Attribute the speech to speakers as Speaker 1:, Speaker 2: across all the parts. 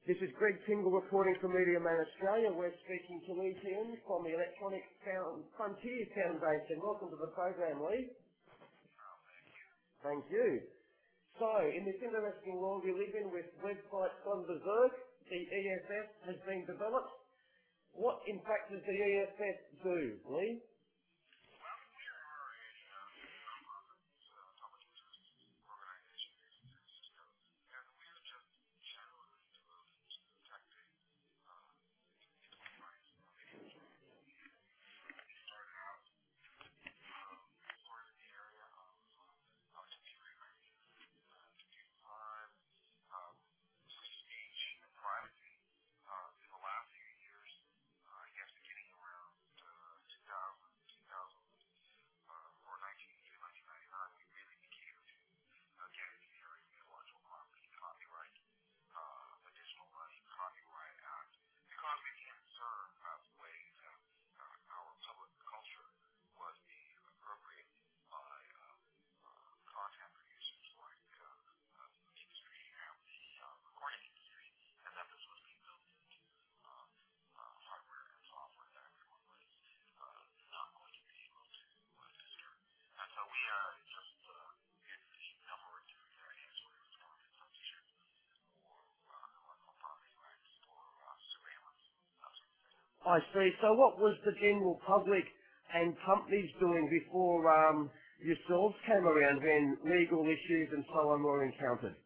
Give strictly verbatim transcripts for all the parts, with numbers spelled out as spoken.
Speaker 1: This is Greg Tingle reporting from Media Man Australia. We're speaking to Lee Tien from the Electronic Found Frontier Foundation. Welcome to the program, Lee. Thank you. So, in this interesting world we live in with websites gone berserk, the E F F has been developed. What, in fact, does the E F F do, Lee? I see. So what was the general public and companies doing before um, yourselves came around when legal issues and so on were encountered?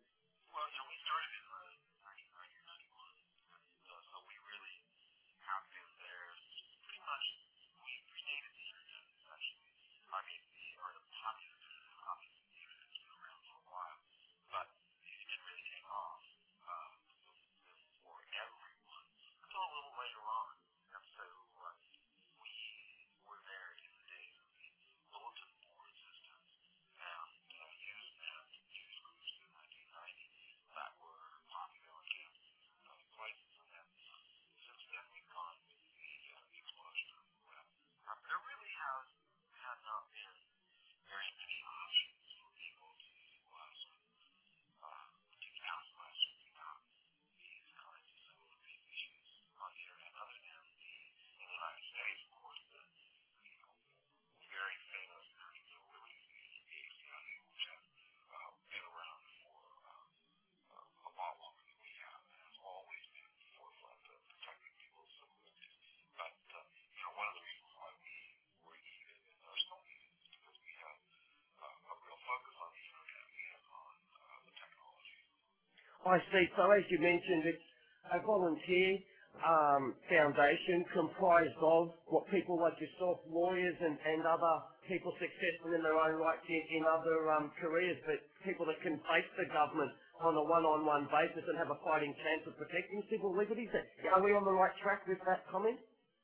Speaker 1: I see. So as you mentioned, it's a volunteer um, foundation comprised of what people like yourself, lawyers and, and other people successful in their own right in, in other um, careers, but people that can face the government on a one-on-one basis and have a fighting chance of protecting civil liberties. Are we on the right track with that comment?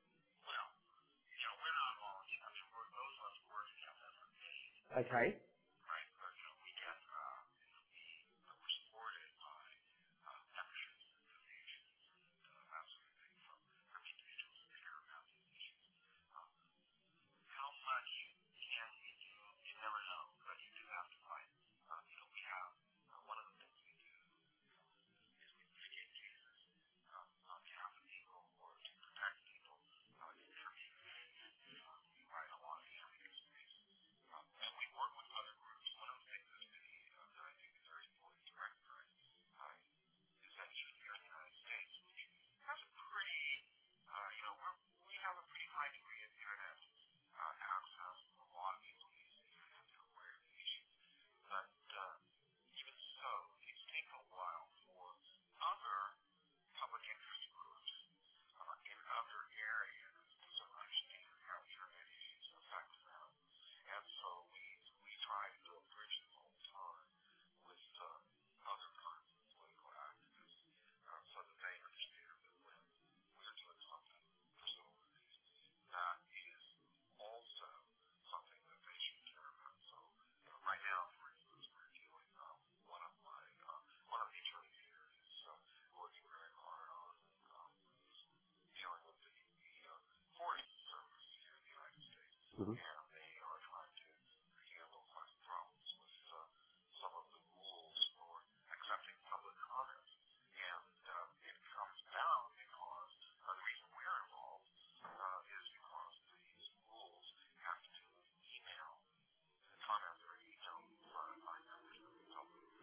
Speaker 1: Okay.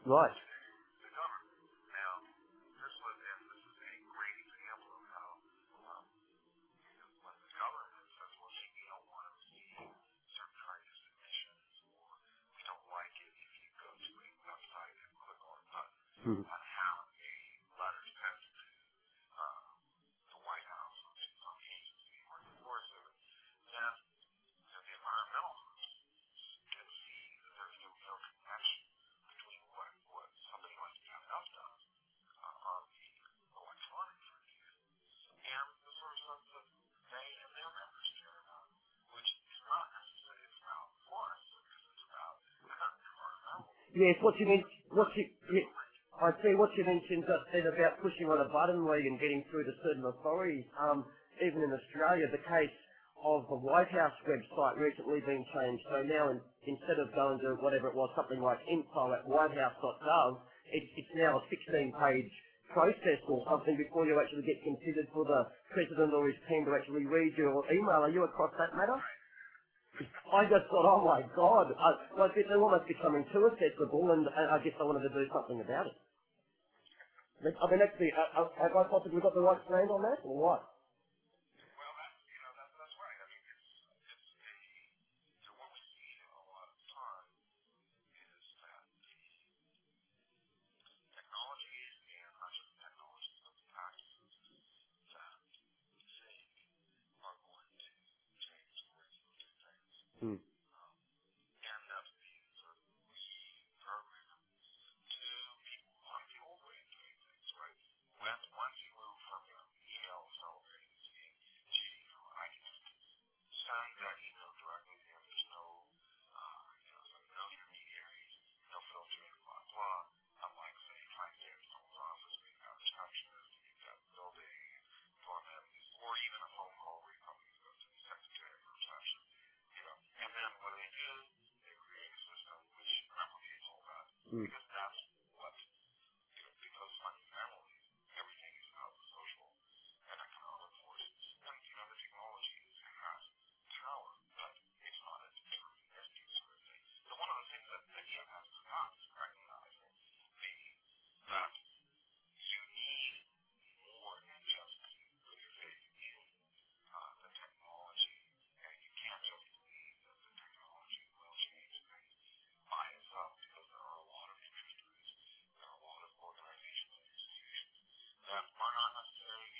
Speaker 1: Right.
Speaker 2: the government. Now, this was, and this is a great example of how um, you know, when the government says, well, gee, we don't want to see certain kinds of submissions, or we don't like it if you go to a website and click on a button
Speaker 1: Hmm.
Speaker 2: on how a letter sent to uh, the White House or to some agency or the Forest Service, then you know, the environmental groups can see that there's no real connection between what, what somebody like the M F does uh, on the electronic frontier and the sort of stuff that they and their members care about, which is not necessarily about forests, because it's about environmental
Speaker 1: Yes, what you mean, what you, yeah,
Speaker 2: delivery.
Speaker 1: I see what you mentioned just then about pushing on a button, Lee, and getting through to certain authorities. Um, even in Australia, the case of the White House website recently being changed. So now, in, instead of going to whatever it was, something like info at whitehouse dot gov, it, it's now a sixteen-page process or something before you actually get considered for the president or his team to actually read your email. Are you across that matter? I just thought, oh my God, I, like they're almost becoming too accessible, and, and I guess I wanted to do something about it. I mean, that's the, uh, uh, have I possibly got the right stand on that, or what?
Speaker 2: Well, that's, you know, that, that's right. I mean, it's, it's a, you know, what we see a lot of the time is that the technologies and not just the technologies, but the practices that we think are going to change the way people do things
Speaker 1: Hmm.
Speaker 2: um, end up being sort of reprogrammed to people like the old way of doing things, right? When, once you move from your email accelerating to saying, gee, you know, I can just send that email directly to them. There's no, uh, you know, sort of no intermediaries, no filtering, blah, blah. Unlike, say, trying to get in someone's office where you've got receptionist, and you've got the building, format, or even a phone call where you probably go to the secretary or reception, you know. And then what they do, they create a system which replicates all that.
Speaker 1: Hmm.
Speaker 2: Because that's what, you know, because fundamentally everything is about the social and economic forces. And, you know, the technology has power, but it's not a deterministic sort of thing. So one of the things that, that you have to stop is recognizing the, that you need more than just put your faith in uh, the technology, and you can't just believe that the technology will change things by itself, because there are a lot of interest groups, there are a lot of organizations and institutions that are not necessarily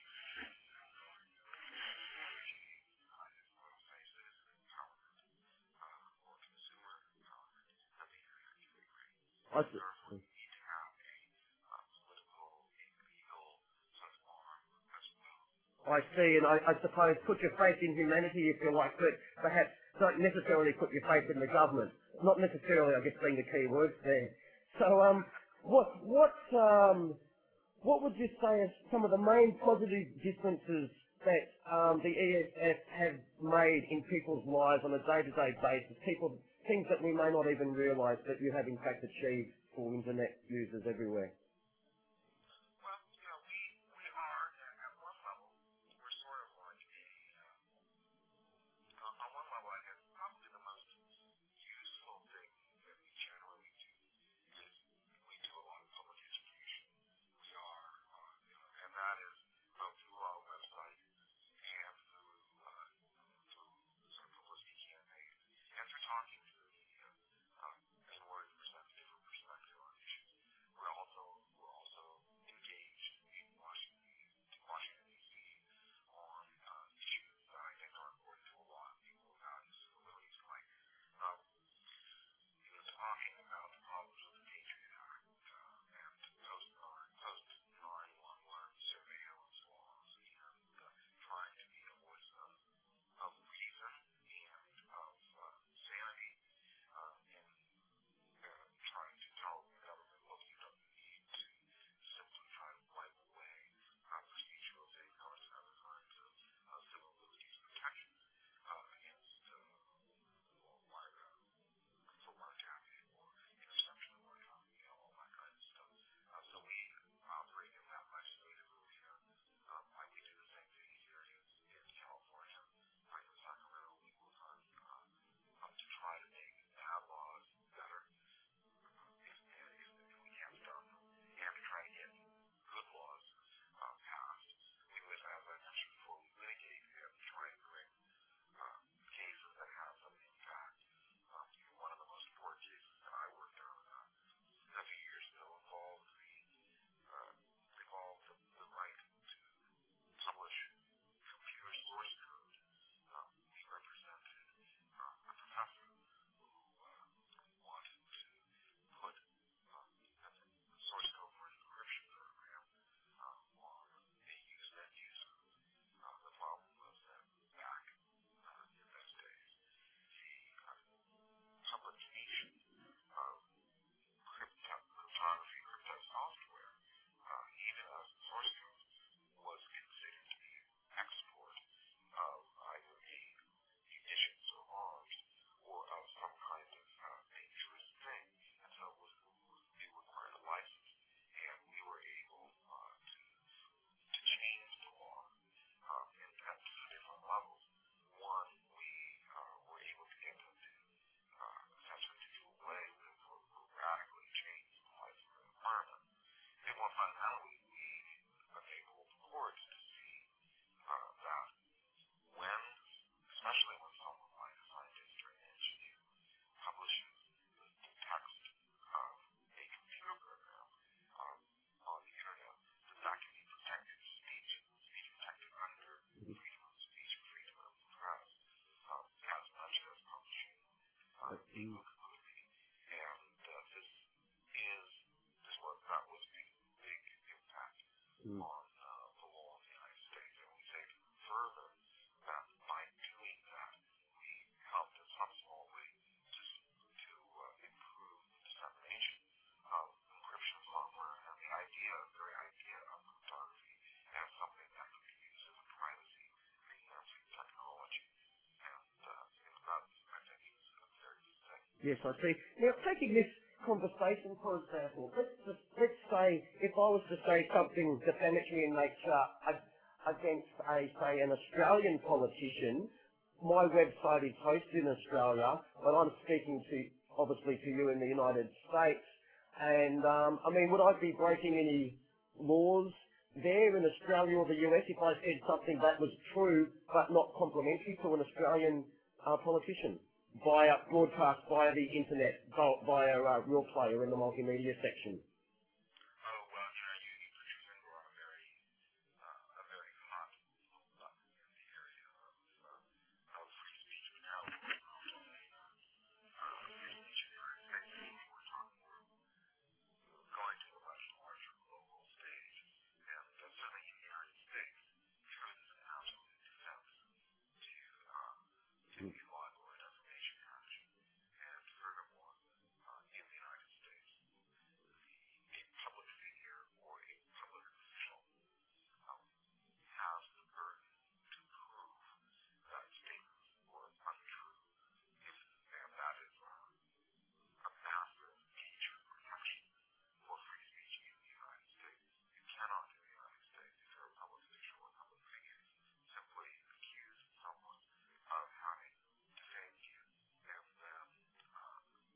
Speaker 2: uh, if you want to say citizen empowerment uh, or consumer empowerment that the internet can create.
Speaker 1: I
Speaker 2: And
Speaker 1: see.
Speaker 2: therefore you need to have a uh, political, a legal sort of arm as well.
Speaker 1: I see, and I, I suppose put your faith in humanity if you like, but perhaps don't necessarily put your faith in the government. Not necessarily, I guess, being the key words there. So, um, what, what, um, what would you say are some of the main positive differences that um, the E S F have made in people's lives on a day-to-day basis? People, things that we may not even realise that you have in fact achieved for internet users everywhere.
Speaker 2: Well, you know, we we are at, at one level, we're sort of like a uh, on one level, I guess probably the most useful thing that we generally do is we do a lot of public education. We are, uh, you know, and that is both through our website and through uh, through sort of publicity campaigns and through talking to the media, uh, in order to present a different perspective on issues. We're also Mm. And uh, this is this was that was a big impact mm. on uh, the law of the United States. And we say further that by doing that, we helped in some small way to to uh, improve the dissemination of encryption software and the idea, the very idea of cryptography as something that could be used as a privacy enhancing technology. And uh, that, I think, is a very good thing.
Speaker 1: Yes, I see. Now, taking this conversation, for example, let's, just, let's say, if I was to say something defamatory in nature against, a, say, an Australian politician, my website is hosted in Australia, but I'm speaking to, obviously, to you in the United States. And, um, I mean, would I be breaking any laws there in Australia or the U S if I said something that was true but not complimentary to an Australian uh, politician via broadcast via the internet, via a uh, real player in the multimedia section?
Speaker 2: Oh, well, you know, you, you put your finger on a very, uh, a very hot button in the area of, uh, of free speech. But now we're going to uh, free speech in the United States. We're talking, we're going to a much larger global stage. And uh, certainly in the United States, truth is an absolute defense to, uh, to mm. the libel and defamation act. And furthermore, uh, in the United States, the, a public figure or a public official um, has the burden to prove that statements were untrue. If, and that is uh, a massive major protection for free speech in the United States. You cannot in the United States, if you're a public official or public figure, simply accuse someone of having defamed you and then uh,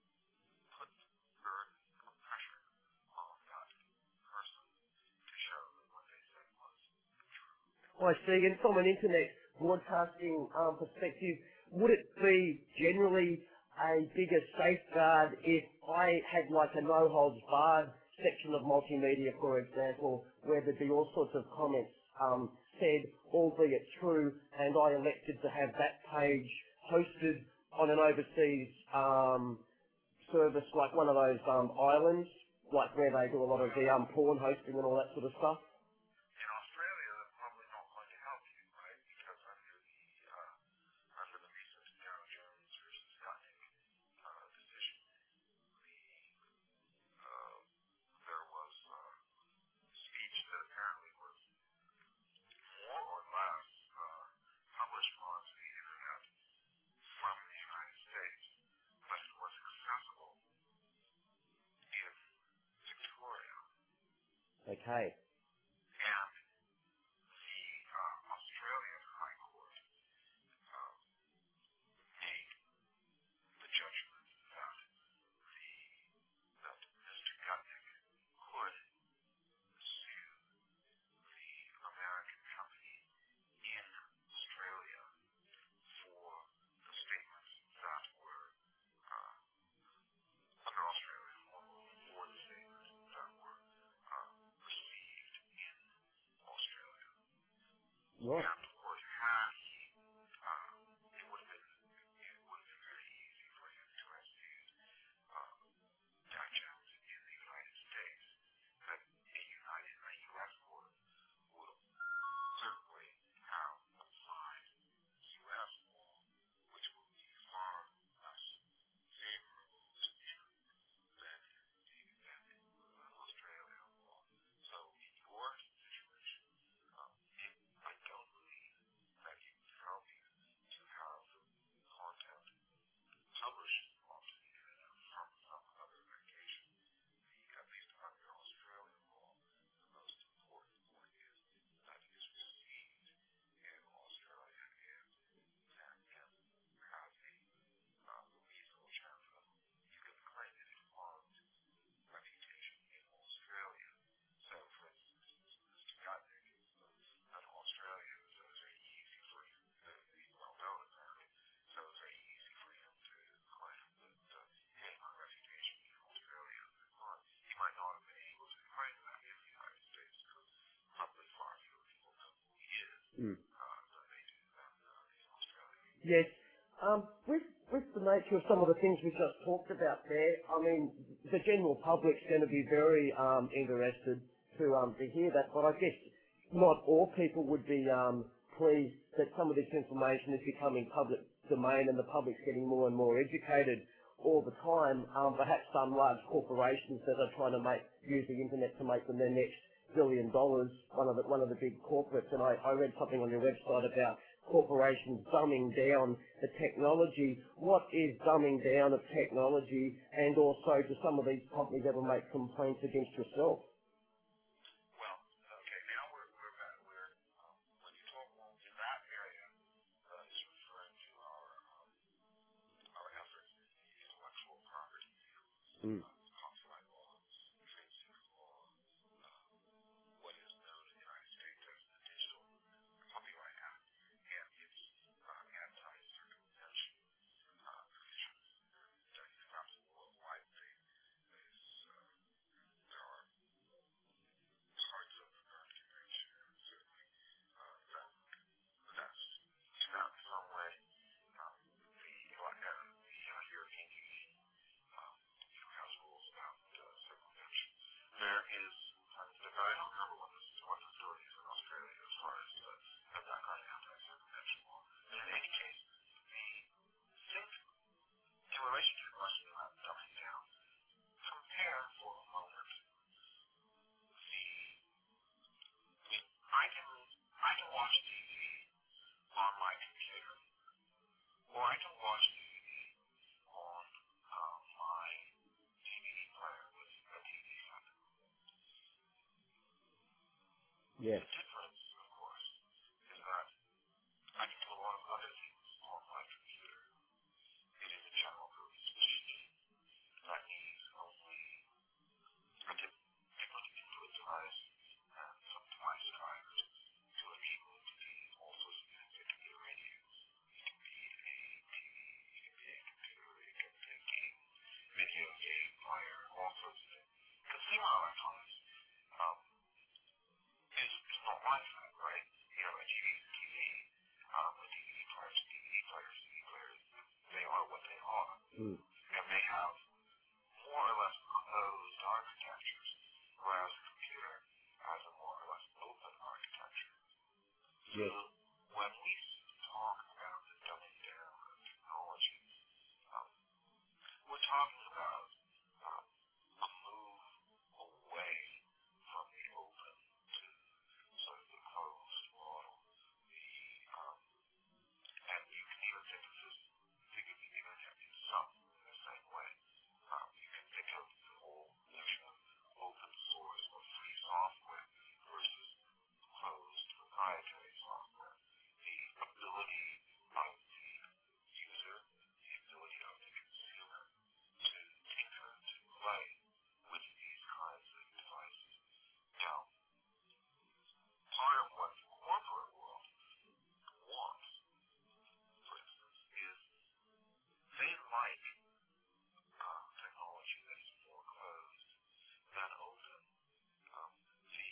Speaker 2: put burden or pressure on that person to show that what they said was true.
Speaker 1: I see. And from an internet broadcasting um, perspective, would it be generally a bigger safeguard if I had like a no-holds-barred section of multimedia, for example, where there'd be all sorts of comments um, said, albeit true, and I elected to have that page hosted on an overseas um, service like one of those um, islands, like where they do a lot of the um, porn hosting and all that sort of stuff?
Speaker 2: In Australia, that's probably not going to help you, right? Because under the uh, under the recent Dow Jones versus Gutnick uh, decision, the uh, there was uh, speech that apparently was more or less uh, published onto the internet from the United States, but it was accessible in Victoria.
Speaker 1: Okay.
Speaker 2: And the uh, Australian High Court uh, made the judgment that the that Mister Gutnick could sue the American company in Australia for the statements that were uh, under Australian law for the statements that were uh, received in Australia.
Speaker 1: Right.
Speaker 2: And of course, had he, uh, it would have been it would have been very easy for him to have sued uh, Dow Jones in the United States. That a United a U S court would certainly have applied U S law, which would be far less favorable to him than the than uh, Australian law. So in your situation, uh, it, I don't believe that it would help you to have content published onto the internet from some other location. The, at least under Australian law, the most important point is that it is received in Australia and, and, and has a uh, reasonable chance of you can claim it in harmed reputation in Australia. So, for instance, Mister Gutnick is uh, an Australian, so it's very easy for him, uh, he's well known apparently, so it's very easy for him to claim that, uh, hey, my reputation in Australia is not. He might not have been able to claim that in the United States because probably far fewer people know who he is
Speaker 1: Mm.
Speaker 2: uh, than they do than uh, in Australia.
Speaker 1: Yes. Um, with with the nature of some of the things we just talked about there, I mean, the general public's going to be very um, interested to um, to hear that, but I guess not all people would be um, pleased that some of this information is becoming public domain and the public's getting more and more educated all the time. Um, perhaps some large corporations that are trying to make use the internet to make them their next billion dollars, one of the one of the big corporates, and I, I read something on your website about corporations dumbing down the technology. What is dumbing down of technology, and also do some of these companies ever make complaints against yourself?
Speaker 2: Well, okay, now we're, we're back. We're, um, when you talk about in that area, uh, is referring to our, um, our efforts in the intellectual property field,
Speaker 1: Mm.
Speaker 2: uh, copyright law, trade secret law, uh, what is known in the United States as the Digital Copyright Act, and its uh, anti-circumvention uh, provisions. And uh, it's not a worldwide thing. It's, uh, there are parts of the convention, certainly, uh, that that's not in some way um, the, like, uh, the uh, European Union um, you know, has rules about uh, circumvention. There is, uh, I don't remember what the, what the story is in Australia as far as uh, that kind of anti-circumvention law. But in any case, the think in relation to the question about dumbing down, compare for a moment the, I mean, I can, I can watch T V on my computer, or I can watch T V on uh, my D V D player with a T V set.
Speaker 1: Yes.
Speaker 2: The difference, of course, is that I can do a lot of other things on my computer. It is a general purpose machine that needs only a typically input device and some device drivers to enable it to be all sorts of things. It can be a radio, it can be a T V, it can be a computer, it can be a game, video game player, all sorts of things. Consumer electronics um, is, is not like that, right? You know, a T V is a T V, um, a D V D player is a D V D player, C D players, they are what they are.
Speaker 1: Mm.
Speaker 2: And they have more or less closed architectures, whereas a computer has a more or less open architecture. So
Speaker 1: Yes.
Speaker 2: when we talk about the dumbing down of technology, um, we're talking about um, a move away from the open to sort of the closed model. The um, and you can even think of this, think of the internet in some in the same way. Um, you can think of the whole notion of open source or free software versus closed proprietary software. The ability of the user, the ability of the consumer to tinker, to play with these kinds of devices. Now, part of what the corporate world wants, for instance, is they like uh, technology that is more closed than open. Um, the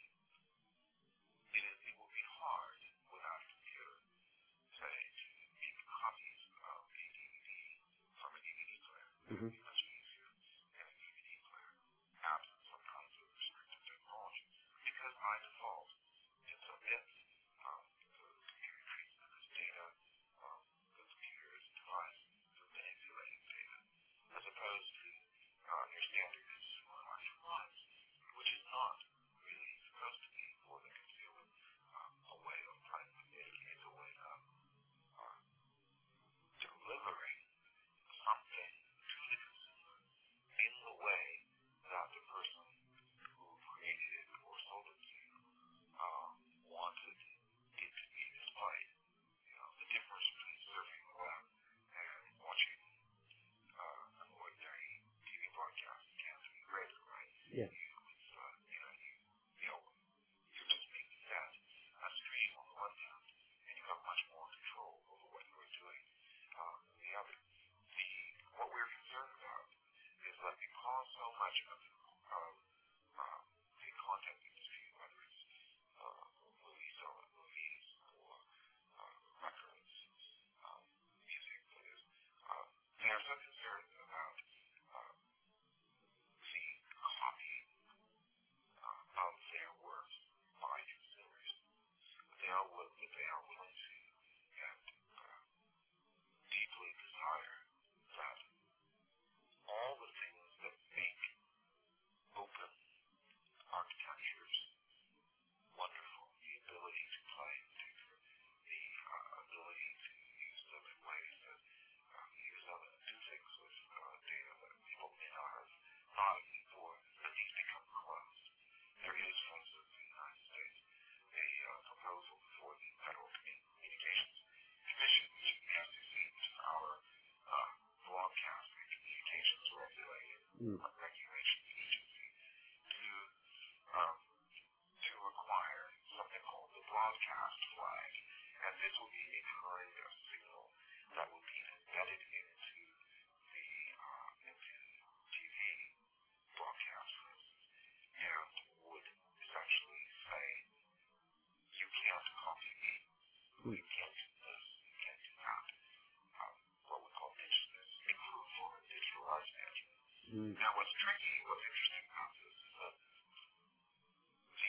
Speaker 2: it, is, it will be hard without a computer, say, to make copies of a D V D from a D V D player. It would be much easier in a D V D player, absent some kinds of restrictive technology, because by default, it submits um, the computer treats them as data, um, the computer is a device for manipulating data, as opposed to uh, your standard consumer electronics, which is not really supposed to be for the consumer um, a way of playing with data. It's a way of uh, delivering something to the consumer in the way that the person who created it or sold it to you uh, wanted it broadcast flag. And this will be a kind of signal that will be embedded into the uh, into T V broadcast, for instance, and would essentially say, you can't copy me, you can't do this, you can't do that. Um, what we call digital, improve for digital rights management.
Speaker 1: Mm.
Speaker 2: Now, what's tricky, what's interesting about this is that the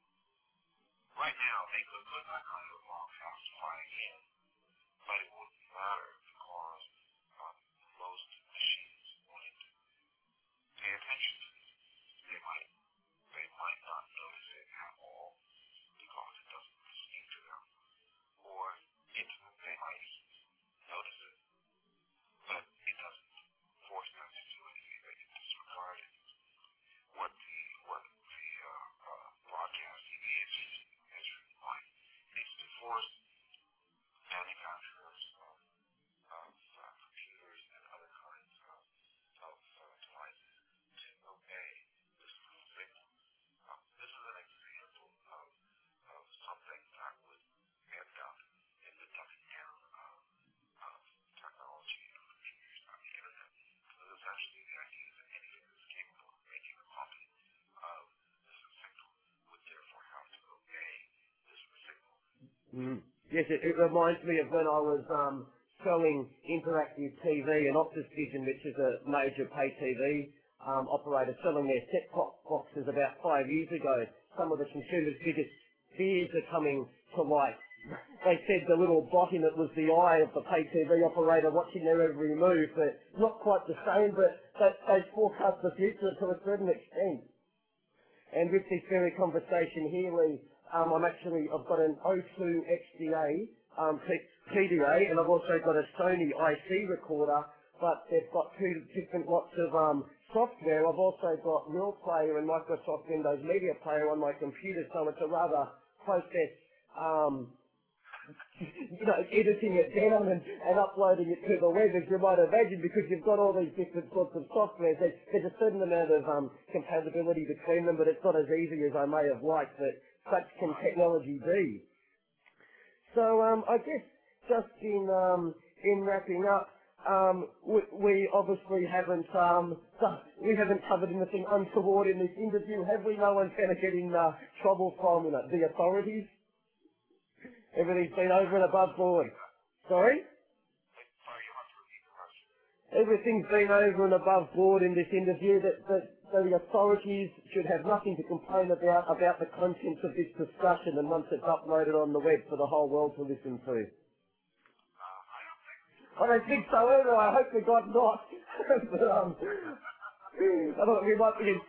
Speaker 2: right now they could put that kind of broadcast flag in, but it wouldn't matter because um, most machines wouldn't pay attention to it. They might they might not notice it at all because it doesn't speak to them, or it, they might notice it, but it doesn't force them to do anything. They can disregard it. What the what the uh, uh, broadcast T V industry might needs to force manufacturers of, of uh, computers and other kinds of, of uh, devices to obey this little signal. Um, this is an example of, of something that would end up in the dumbing down of, of technology and computers on the internet. Because essentially the idea is that anything that's capable of making a copy of this signal would therefore have to obey this signal.
Speaker 1: Mm. Yes, it, it reminds me of when I was um, selling interactive T V and Optus Vision, which is a major pay T V um, operator, selling their set-top boxes about five years ago. Some of the consumers' biggest fears are coming to light. They said the little bot in it was the eye of the pay T V operator watching their every move, but not quite the same, but they, they forecast the future to a certain extent. And with this very conversation here, Lee, um, I'm actually, I've got an O two X D A, um, P D A, and I've also got a Sony I C recorder, but they've got two different lots of um, software. I've also got Real Player and Microsoft Windows Media Player on my computer, so it's a rather process, um, you know, editing it down and, and uploading it to the web, as you might imagine, because you've got all these different sorts of software. There's, there's a certain amount of um, compatibility between them, but it's not as easy as I may have liked, but such can technology be. So um, I guess just in um, in wrapping up, um, we, we obviously haven't um, done- we haven't covered anything untoward in this interview, have we? No one's going to get in uh, trouble from you know, the authorities. Everything's been over and above board. Sorry? Everything's been over and above board in this interview. That, that, that the authorities should have nothing to complain about about the contents of this discussion, and once it's uploaded on the web for the whole world to listen to. I don't think so either. I hope to God not. But, um, I thought we might be.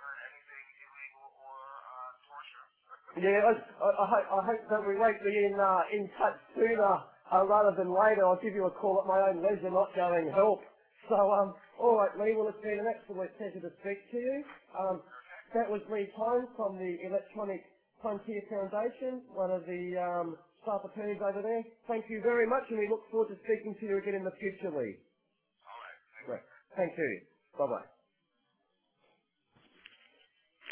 Speaker 1: Yeah, I, I, I, hope, I hope that we won't be in uh, in touch sooner uh, rather than later. I'll give you a call at my own leisure, not going help. So, um, all right, Lee. Well, it's been an absolute pleasure to speak to you. Um, that was Lee Tynes from the Electronic Frontier Foundation, one of the um, staff attorneys over there. Thank you very much, and we look forward to speaking to you again in the future, Lee. Great. Thank you. Bye bye.